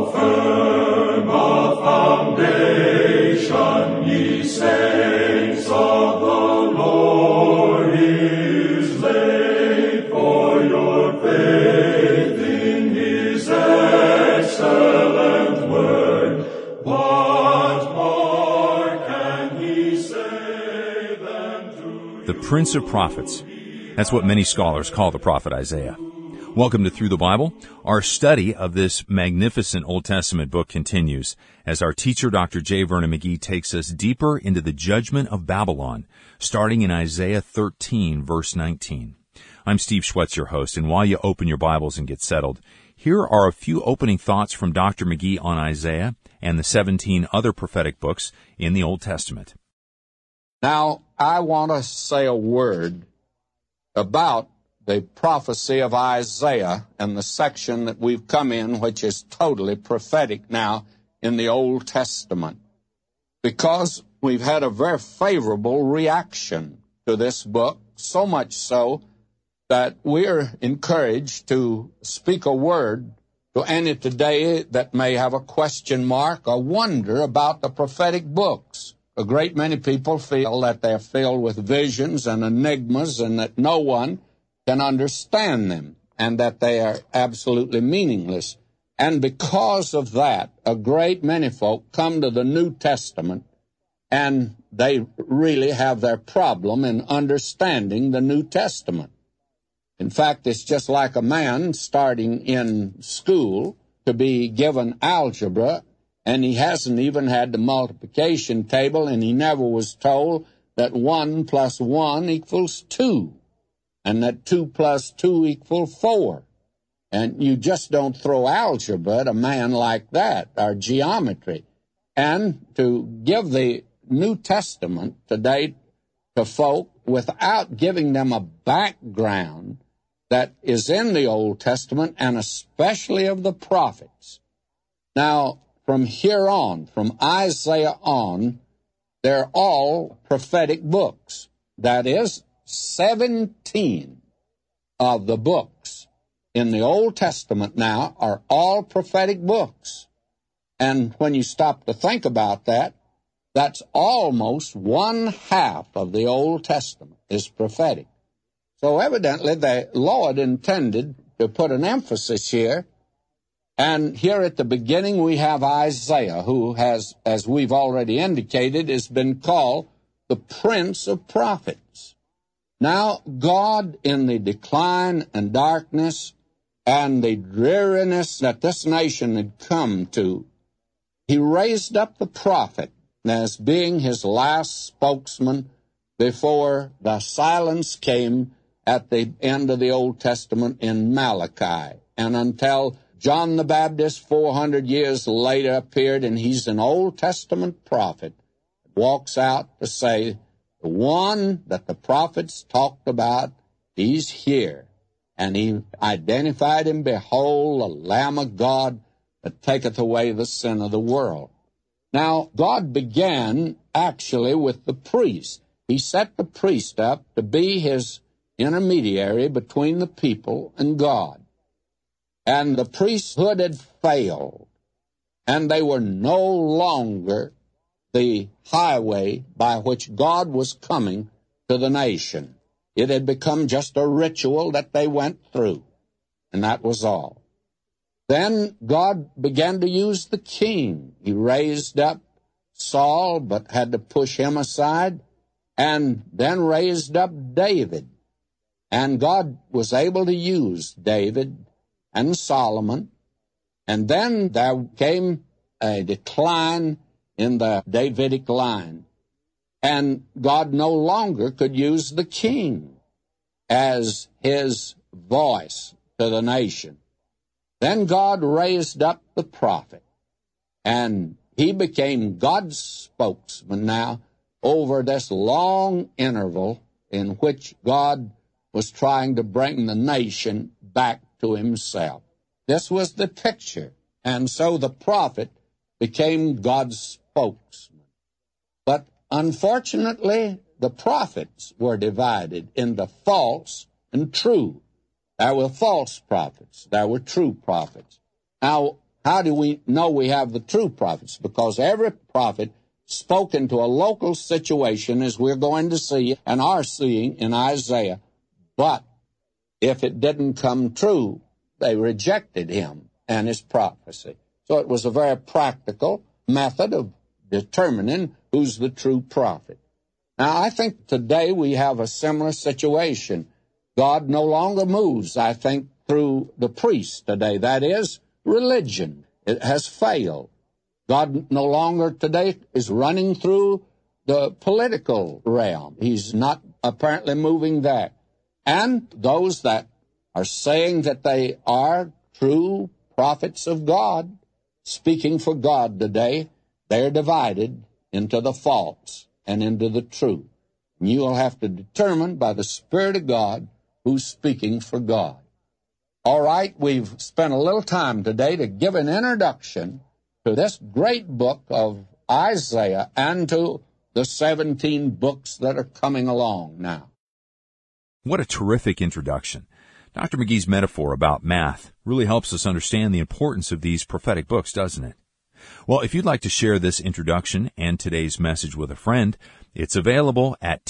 firm a foundation, ye saints of the Lord, is laid, for your faith in his excellent word. What more can he say than to The Prince of Prophets. That's what many scholars call the prophet Isaiah. Welcome to Through the Bible. Our study of this magnificent Old Testament book continues as our teacher, Dr. J. Vernon McGee, takes us deeper into the judgment of Babylon, starting in Isaiah 13, verse 19. I'm Steve Schwetz, your host, and while you open your Bibles and get settled, here are a few opening thoughts from Dr. McGee on Isaiah and the 17 other prophetic books in the Old Testament. Now, I want to say a word about the prophecy of Isaiah and the section that we've come in, which is totally prophetic now in the Old Testament, because we've had a very favorable reaction to this book, so much so that we're encouraged to speak a word to any today that may have a question mark or wonder about the prophetic books. A great many people feel that they're filled with visions and enigmas and that no one can understand them and that they are absolutely meaningless. And because of that, a great many folk come to the New Testament and they really have their problem in understanding the New Testament. In fact, it's just like a man starting in school to be given algebra, and he hasn't even had the multiplication table, and he never was told that 1 plus 1 equals 2, and that 2 plus 2 equals 4. And you just don't throw algebra at a man like that, or geometry. And to give the New Testament today to folk without giving them a background that is in the Old Testament, and especially of the prophets. Now, from here on, from Isaiah on, they're all prophetic books. That is, 17 of the books in the Old Testament now are all prophetic books. And when you stop to think about that, that's almost 1/2 of the Old Testament is prophetic. So evidently the Lord intended to put an emphasis here. And here at the beginning we have Isaiah, who has, as we've already indicated, has been called the Prince of Prophets. Now, God, in the decline and darkness and the dreariness that this nation had come to, he raised up the prophet as being his last spokesman before the silence came at the end of the Old Testament in Malachi, and until John the Baptist 400 years later appeared, and he's an Old Testament prophet, walks out to say, the one that the prophets talked about, he's here. And he identified him, behold, the Lamb of God that taketh away the sin of the world. Now, God began actually with the priest. He set the priest up to be his intermediary between the people and God. And the priesthood had failed, and they were no longer the highway by which God was coming to the nation. It had become just a ritual that they went through, and that was all. Then God began to use the king. He raised up Saul, but had to push him aside, and then raised up David. And God was able to use David and Solomon, and then there came a decline in the Davidic line, and God no longer could use the king as his voice to the nation. Then God raised up the prophet, and he became God's spokesman now over this long interval in which God was trying to bring the nation back to himself. This was the picture, and so the prophet became God's spokesman. But unfortunately, the prophets were divided into false and true. There were false prophets. There were true prophets. Now, How do we know we have the true prophets? Because every prophet spoke into a local situation, as we're going to see and are seeing in Isaiah. But if it didn't come true, they rejected him and his prophecy. So it was a very practical method of determining who's the true prophet. Now, I think today we have a similar situation. God no longer moves, I think, through the priests today. That is, religion. It has failed. God no longer today is running through the political realm. He's not apparently moving there. And those that are saying that they are true prophets of God, speaking for God today, they're divided into the false and into the true. And you will have to determine by the Spirit of God who's speaking for God. All right, we've spent a little time today to give an introduction to this great book of Isaiah and to the 17 books that are coming along now. What a terrific introduction. Dr. McGee's metaphor about math really helps us understand the importance of these prophetic books, doesn't it? Well, if you'd like to share this introduction and today's message with a friend, it's available at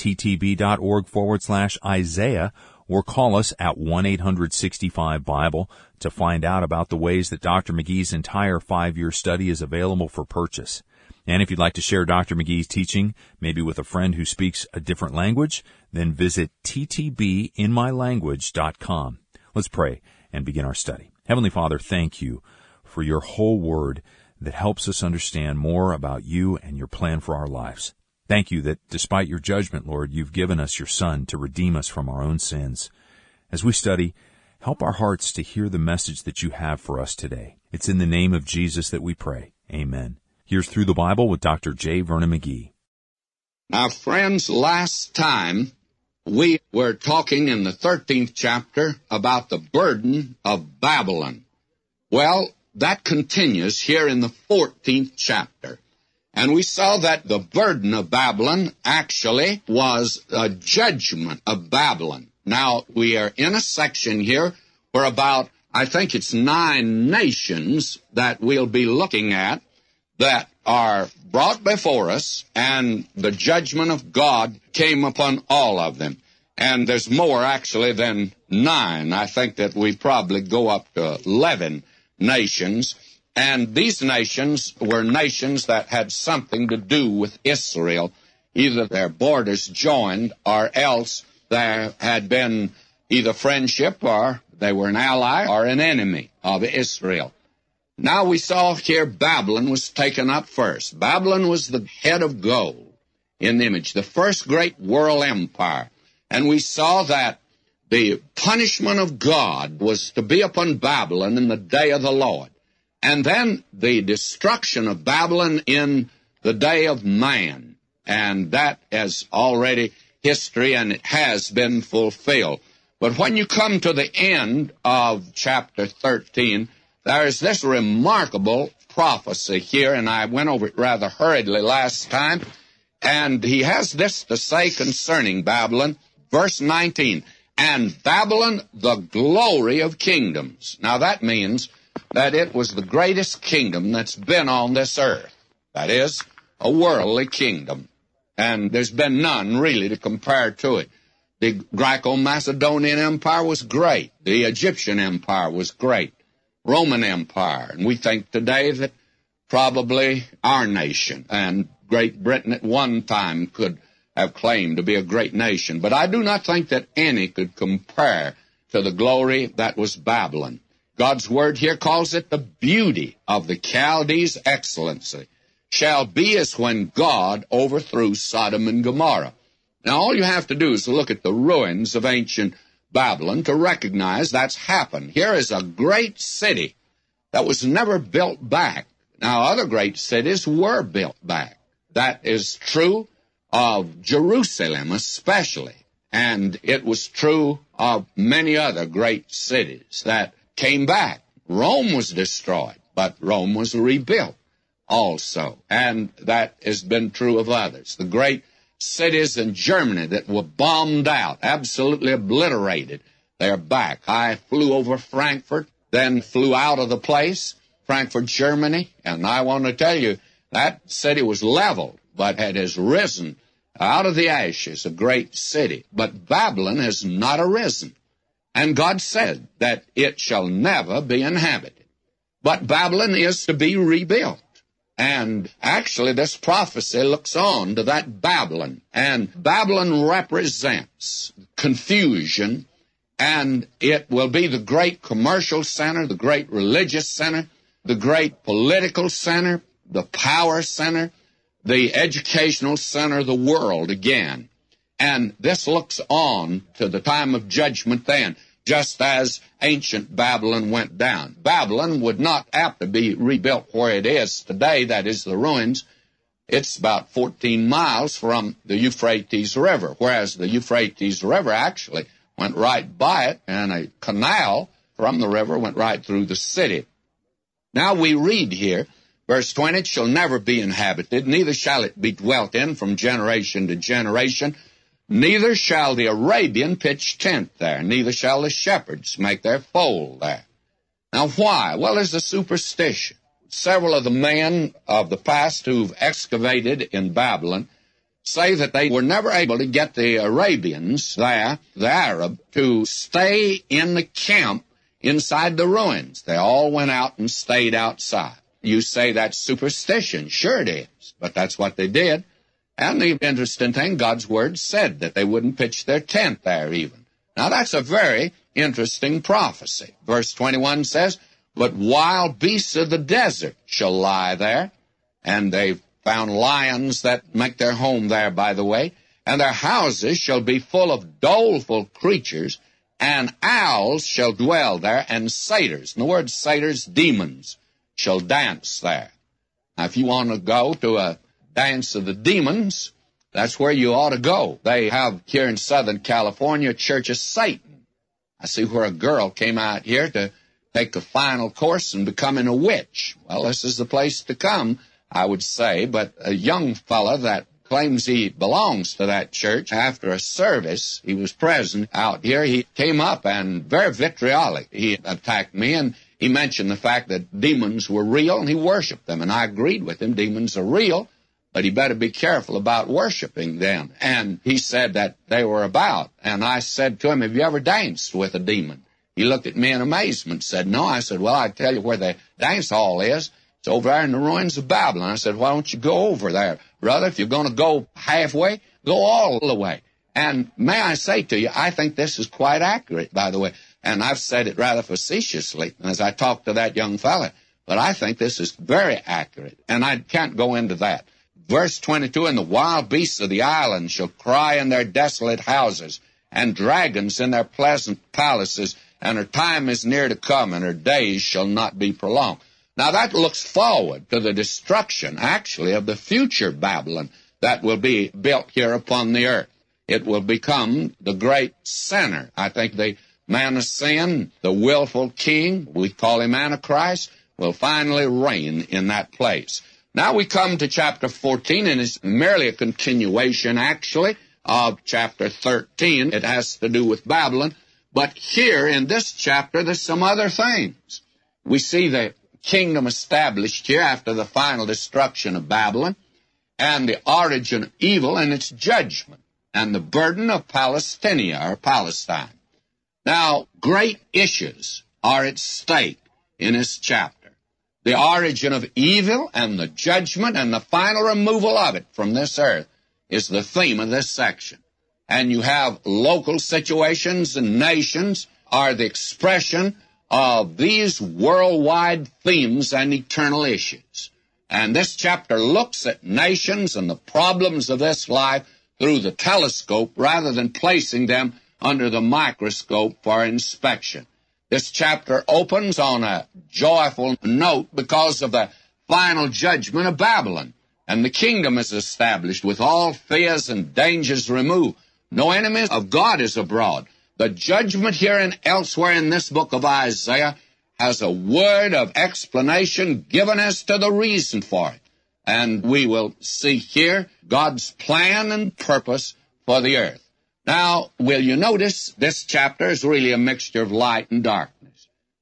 ttb.org/Isaiah, or call us at 1-800-65-BIBLE to find out about the ways that Dr. McGee's entire 5-year study is available for purchase. And if you'd like to share Dr. McGee's teaching, maybe with a friend who speaks a different language, then visit ttbinmylanguage.com. Let's pray and begin our study. Heavenly Father, thank you for your whole word that helps us understand more about you and your plan for our lives. Thank you that despite your judgment, Lord, you've given us your Son to redeem us from our own sins. As we study, help our hearts to hear the message that you have for us today. It's in the name of Jesus that we pray. Amen. Here's Through the Bible with Dr. J. Vernon McGee. Now, friends, last time we were talking in the 13th chapter about the burden of Babylon. Well, that continues here in the 14th chapter. And we saw that the burden of Babylon actually was a judgment of Babylon. Now, we are in a section here where about, I think it's 9 nations that we'll be looking at that are brought before us, and the judgment of God came upon all of them. And there's more, actually, than 9. I think that we probably go up to 11 nations. And these nations were nations that had something to do with Israel. Either their borders joined, or else there had been either friendship, or they were an ally or an enemy of Israel. Now we saw here Babylon was taken up first. Babylon was the head of gold in the image, the first great world empire. And we saw that the punishment of God was to be upon Babylon in the day of the Lord. And then the destruction of Babylon in the day of man. And that is already history, and it has been fulfilled. But when you come to the end of chapter 13, there is this remarkable prophecy here, and I went over it rather hurriedly last time. And he has this to say concerning Babylon, verse 19, and Babylon, the glory of kingdoms. Now that means that it was the greatest kingdom that's been on this earth. That is, a worldly kingdom. And there's been none really to compare to it. The Greco-Macedonian Empire was great. The Egyptian Empire was great. Roman Empire. And we think today that probably our nation and Great Britain at one time could have claimed to be a great nation. But I do not think that any could compare to the glory that was Babylon. God's word here calls it the beauty of the Chaldees' excellency shall be as when God overthrew Sodom and Gomorrah. Now, all you have to do is look at the ruins of ancient Babylon to recognize that's happened. Here is a great city that was never built back. Now, other great cities were built back. That is true of Jerusalem especially, and it was true of many other great cities that came back. Rome was destroyed, but Rome was rebuilt also, and that has been true of others. The great cities in Germany that were bombed out, absolutely obliterated, they're back. I flew over Frankfurt, then flew out of the place, Frankfurt, Germany, and I want to tell you, that city was leveled, but it has risen out of the ashes, a great city. But Babylon has not arisen. And God said that it shall never be inhabited. But Babylon is to be rebuilt. And actually, this prophecy looks on to that Babylon. And Babylon represents confusion, and it will be the great commercial center, the great religious center, the great political center, the power center, the educational center of the world again. And this looks on to the time of judgment then, just as ancient Babylon went down. Babylon would not have to be rebuilt where it is today, that is the ruins. It's about 14 miles from the Euphrates River, whereas the Euphrates River actually went right by it, and a canal from the river went right through the city. Now we read here, verse 20, it shall never be inhabited, neither shall it be dwelt in from generation to generation. Neither shall the Arabian pitch tent there, neither shall the shepherds make their fold there. Now why? Well, there's a superstition. Several of the men of the past who've excavated in Babylon say that they were never able to get the Arabians there, the Arab, to stay in the camp inside the ruins. They all went out and stayed outside. You say that's superstition. Sure it is, but that's what they did. And the interesting thing, God's Word said that they wouldn't pitch their tent there even. Now, that's a very interesting prophecy. Verse 21 says, but wild beasts of the desert shall lie there. And they found lions that make their home there, by the way. And their houses shall be full of doleful creatures, and owls shall dwell there, and satyrs. And the word satyrs, demons, shall dance there. Now, if you want to go to a dance of the demons, that's where you ought to go. They have here in Southern California, Church of Satan. I see where a girl came out here to take the final course in becoming a witch. Well, this is the place to come, I would say, but a young fella that claims he belongs to that church, after a service, he was present out here, he came up and very vitriolic. He attacked me, and he mentioned the fact that demons were real, and he worshiped them, and I agreed with him. Demons are real, but he better be careful about worshiping them. And he said that they were about. And I said to him, have you ever danced with a demon? He looked at me in amazement, said, no. I said, well, I tell you where the dance hall is. It's over there in the ruins of Babylon. I said, why don't you go over there, brother? If you're going to go halfway, go all the way. And may I say to you, I think this is quite accurate, by the way. And I've said it rather facetiously as I talked to that young fella. But I think this is very accurate. And I can't go into that. Verse 22, and the wild beasts of the island shall cry in their desolate houses, and dragons in their pleasant palaces, and her time is near to come, and her days shall not be prolonged. Now that looks forward to the destruction, actually, of the future Babylon that will be built here upon the earth. It will become the great center. I think the man of sin, the willful king, we call him Antichrist, will finally reign in that place. Now we come to chapter 14, and it's merely a continuation, actually, of chapter 13. It has to do with Babylon. But here in this chapter, there's some other things. We see the kingdom established here after the final destruction of Babylon, and the origin of evil and its judgment, and the burden of Palestinia, or Palestine. Now, great issues are at stake in this chapter. The origin of evil and the judgment and the final removal of it from this earth is the theme of this section. And you have local situations and nations are the expression of these worldwide themes and eternal issues. And this chapter looks at nations and the problems of this life through the telescope rather than placing them under the microscope for inspection. This chapter opens on a joyful note because of the final judgment of Babylon. And the kingdom is established with all fears and dangers removed. No enemy of God is abroad. The judgment here and elsewhere in this book of Isaiah has a word of explanation given as to the reason for it. And we will see here God's plan and purpose for the earth. Now, will you notice this chapter is really a mixture of light and darkness.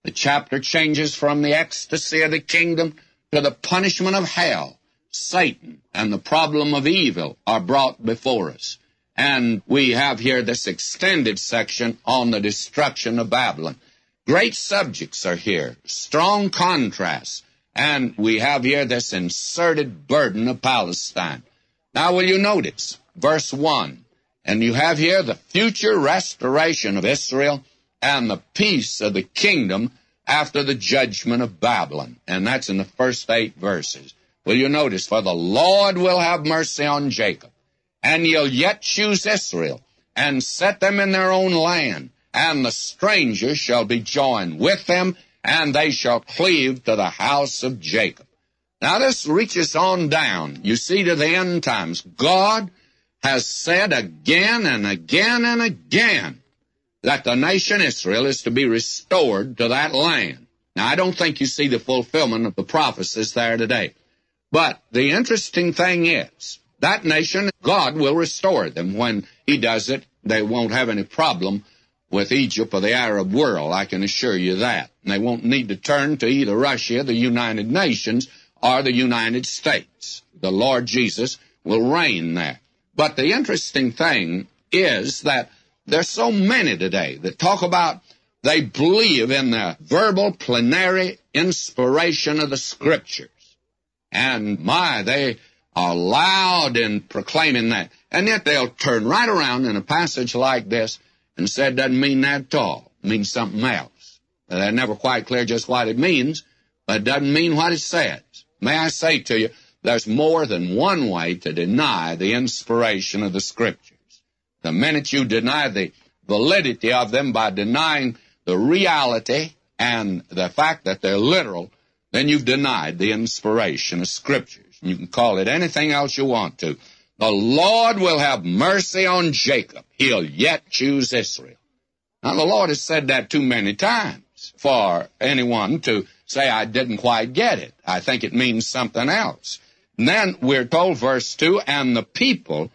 The chapter changes from the ecstasy of the kingdom to the punishment of hell. Satan and the problem of evil are brought before us. And we have here this extended section on the destruction of Babylon. Great subjects are here, strong contrasts, and we have here this inserted burden of Palestine. Now will you notice, verse 1, and you have here the future restoration of Israel and the peace of the kingdom after the judgment of Babylon. And that's in the first 8 verses. Will you notice, for the Lord will have mercy on Jacob, and he'll yet choose Israel, and set them in their own land, and the strangers shall be joined with them, and they shall cleave to the house of Jacob. Now this reaches on down, you see, to the end times. God has said again and again and again that the nation Israel is to be restored to that land. Now I don't think you see the fulfillment of the prophecies there today. But the interesting thing is, that nation, God will restore them. When he does it, they won't have any problem with Egypt or the Arab world, I can assure you that. And they won't need to turn to either Russia, the United Nations, or the United States. The Lord Jesus will reign there. But the interesting thing is that there's so many today that talk about they believe in the verbal plenary inspiration of the Scriptures. And they are loud in proclaiming that. And yet they'll turn right around in a passage like this and say it doesn't mean that at all. It means something else. They're never quite clear just what it means, but it doesn't mean what it says. May I say to you, there's more than one way to deny the inspiration of the Scriptures. The minute you deny the validity of them by denying the reality and the fact that they're literal, then you've denied the inspiration of Scriptures. You can call it anything else you want to. The Lord will have mercy on Jacob. He'll yet choose Israel. Now, the Lord has said that too many times for anyone to say, I didn't quite get it. I think it means something else. And then we're told, verse 2, and the people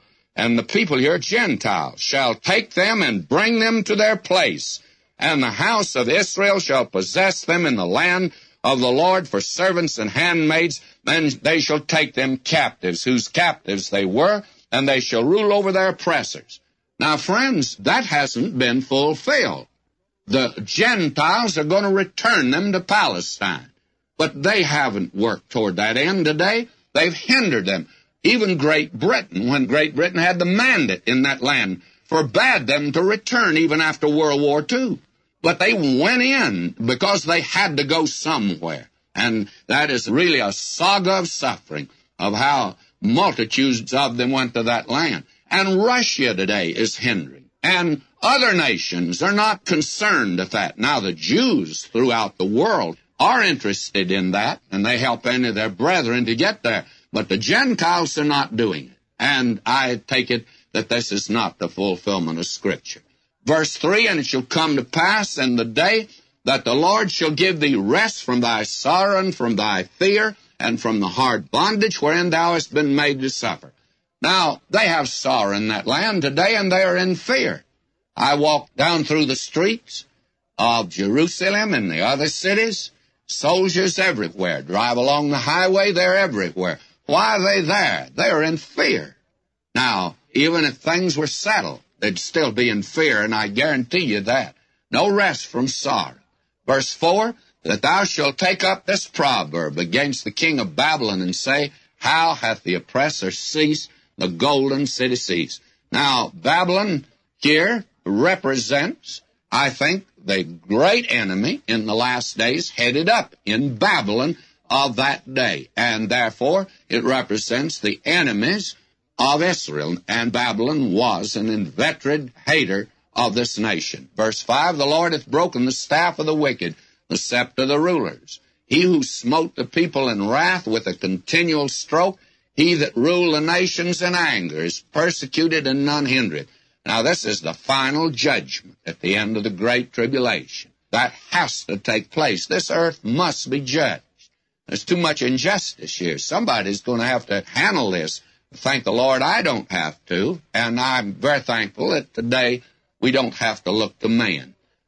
here, Gentiles, shall take them and bring them to their place, and the house of Israel shall possess them in the land of the Lord for servants and handmaids. Then they shall take them captives, whose captives they were, and they shall rule over their oppressors. Now, friends, that hasn't been fulfilled. The Gentiles are going to return them to Palestine. But they haven't worked toward that end today. They've hindered them. Even Great Britain, when Great Britain had the mandate in that land, forbade them to return even after World War II. But they went in because they had to go somewhere. And that is really a saga of suffering, of how multitudes of them went to that land. And Russia today is hindering. And other nations are not concerned with that. Now, the Jews throughout the world are interested in that, and they help any of their brethren to get there. But the Gentiles are not doing it. And I take it that this is not the fulfillment of Scripture. Verse 3, and it shall come to pass in the day that the Lord shall give thee rest from thy sorrow and from thy fear and from the hard bondage wherein thou hast been made to suffer. Now, they have sorrow in that land today, and they are in fear. I walk down through the streets of Jerusalem and the other cities. Soldiers everywhere drive along the highway. They're everywhere. Why are they there? They're in fear. Now, even if things were settled, they'd still be in fear, and I guarantee you that. No rest from sorrow. Verse 4, that thou shalt take up this proverb against the king of Babylon and say, how hath the oppressor ceased, the golden city ceased. Now, Babylon here represents, I think, the great enemy in the last days headed up in Babylon of that day. And therefore, it represents the enemies of Israel. And Babylon was an inveterate hater of this nation. Verse 5, the Lord hath broken the staff of the wicked, the scepter of the rulers. He who smote the people in wrath with a continual stroke, he that ruled the nations in anger, is persecuted and none hindered. Now, this is the final judgment at the end of the Great Tribulation. That has to take place. This earth must be judged. There's too much injustice here. Somebody's going to have to handle this. Thank the Lord I don't have to, and I'm very thankful that today we don't have to look to man.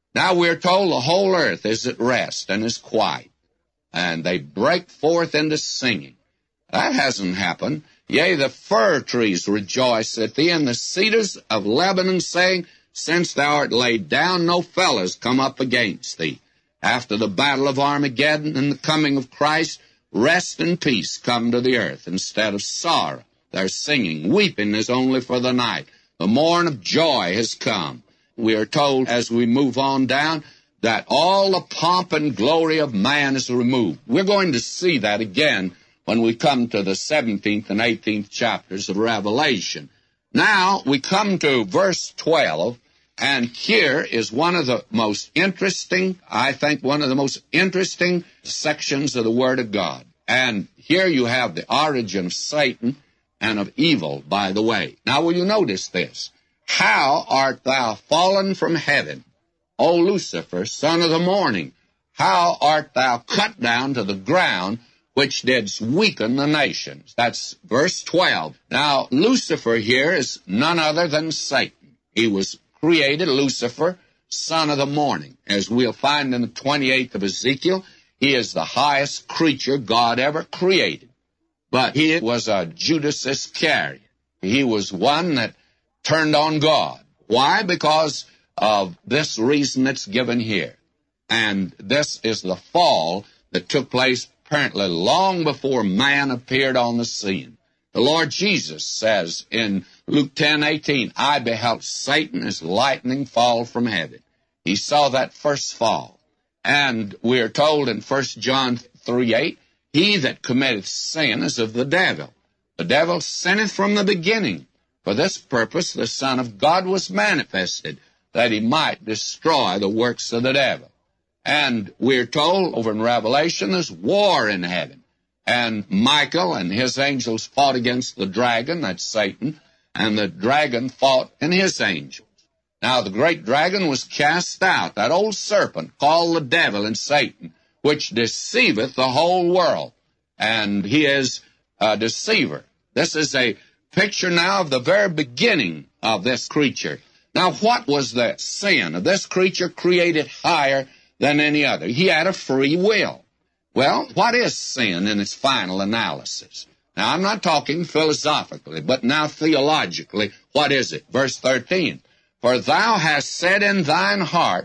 Now we're told the whole earth is at rest and is quiet, and they break forth into singing. That hasn't happened. Yea, the fir trees rejoice at thee, and the cedars of Lebanon, saying, Since thou art laid down, no fellows come up against thee. After the battle of Armageddon and the coming of Christ, rest and peace come to the earth instead of sorrow. They're singing. Weeping is only for the night. The morn of joy has come. We are told as we move on down that all the pomp and glory of man is removed. We're going to see that again when we come to the 17th and 18th chapters of Revelation. Now we come to verse 12, and here is one of the most interesting, I think one of the most interesting sections of the Word of God. And here you have the origin of Satan and of evil, by the way. Now will you notice this? How art thou fallen from heaven, O Lucifer, son of the morning? How art thou cut down to the ground, which didst weaken the nations? That's verse 12. Now, Lucifer here is none other than Satan. He was created, Lucifer, son of the morning. As we'll find in the 28th of Ezekiel, he is the highest creature God ever created. But he was a Judas Iscariot. He was one that turned on God. Why? Because of this reason that's given here. And this is the fall that took place apparently long before man appeared on the scene. The Lord Jesus says in Luke 10:18, I beheld Satan as lightning fall from heaven. He saw that first fall. And we are told in 1 John 3:8, he that committeth sin is of the devil. The devil sinneth from the beginning. For this purpose the Son of God was manifested, that he might destroy the works of the devil. And we're told over in Revelation there's war in heaven. And Michael and his angels fought against the dragon, that's Satan, and the dragon fought and his angels. Now the great dragon was cast out, that old serpent called the devil and Satan, which deceiveth the whole world. And he is a deceiver. This is a picture now of the very beginning of this creature. Now, what was the sin of this creature created higher than any other? He had a free will. Well, what is sin in its final analysis? Now, I'm not talking philosophically, but now theologically, what is it? Verse 13, For thou hast said in thine heart,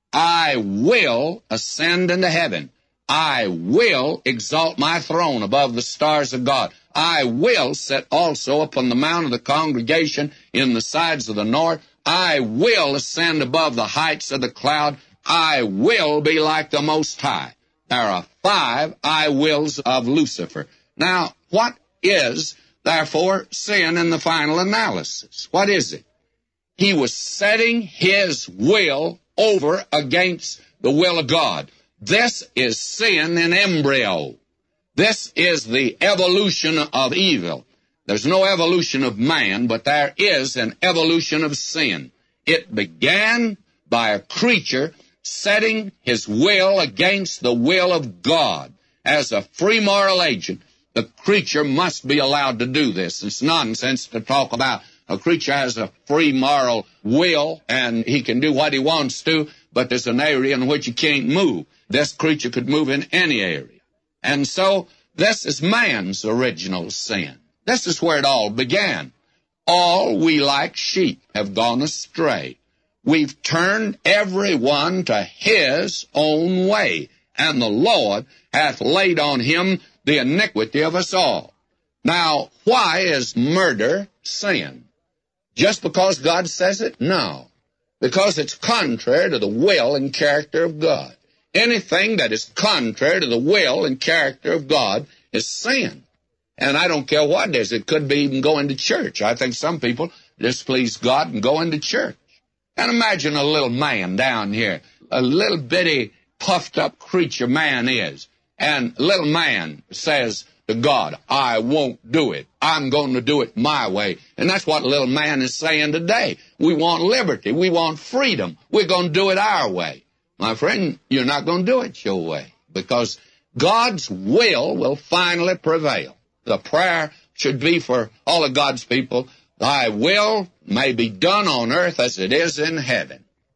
I will ascend into heaven. I will exalt my throne above the stars of God. I will sit also upon the mount of the congregation in the sides of the north. I will ascend above the heights of the cloud. I will be like the Most High. There are 5 I wills of Lucifer. Now, what is, therefore, sin in the final analysis? What is it? He was setting his will over against the will of God. This is sin in embryo. This is the evolution of evil. There's no evolution of man, but there is an evolution of sin. It began by a creature setting his will against the will of God. As a free moral agent, the creature must be allowed to do this. It's nonsense to talk about a creature has a free moral will and he can do what he wants to, but there's an area in which he can't move. This creature could move in any area. And so this is man's original sin. This is where it all began. All we like sheep have gone astray. We've turned every one to his own way, and the Lord hath laid on him the iniquity of us all. Now, why is murder sin? Just because God says it? No. Because it's contrary to the will and character of God. Anything that is contrary to the will and character of God is sin. And I don't care what it is. It could be even going to church. I think some people displease God and go into church. And imagine a little man down here, a little bitty puffed up creature man is. And little man says to God, I won't do it. I'm going to do it my way. And that's what little man is saying today. We want liberty. We want freedom. We're going to do it our way. My friend, you're not going to do it your way, because God's will finally prevail. The prayer should be for all of God's people, thy will may be done on earth as it is in heaven.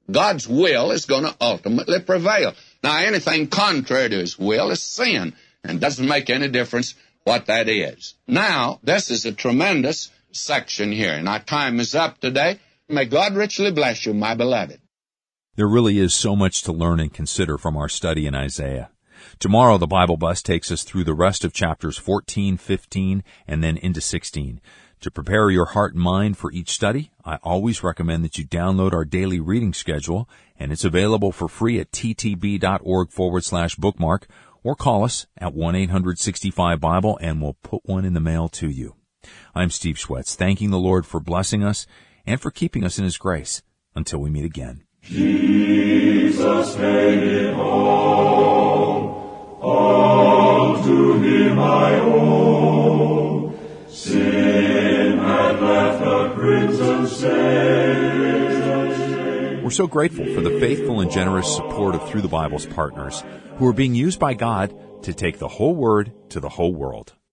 God's will is going to ultimately prevail. Now, anything contrary to His will is sin, and doesn't make any difference what that is. Now, this is a tremendous section here, and our time is up today. May God richly bless you, my beloved. There really is so much to learn and consider from our study in Isaiah. Tomorrow, the Bible Bus takes us through the rest of chapters 14, 15, and then into 16. To prepare your heart and mind for each study, I always recommend that you download our daily reading schedule, and it's available for free at ttb.org/bookmark, or call us at 1-800-65-BIBLE, and we'll put one in the mail to you. I'm Steve Schwetz, thanking the Lord for blessing us and for keeping us in His grace. Until we meet again. Jesus made it all to Him I owe. Sin had left a crimson stain. We're so grateful for the faithful and generous support of Through the Bible's partners, who are being used by God to take the whole Word to the whole world.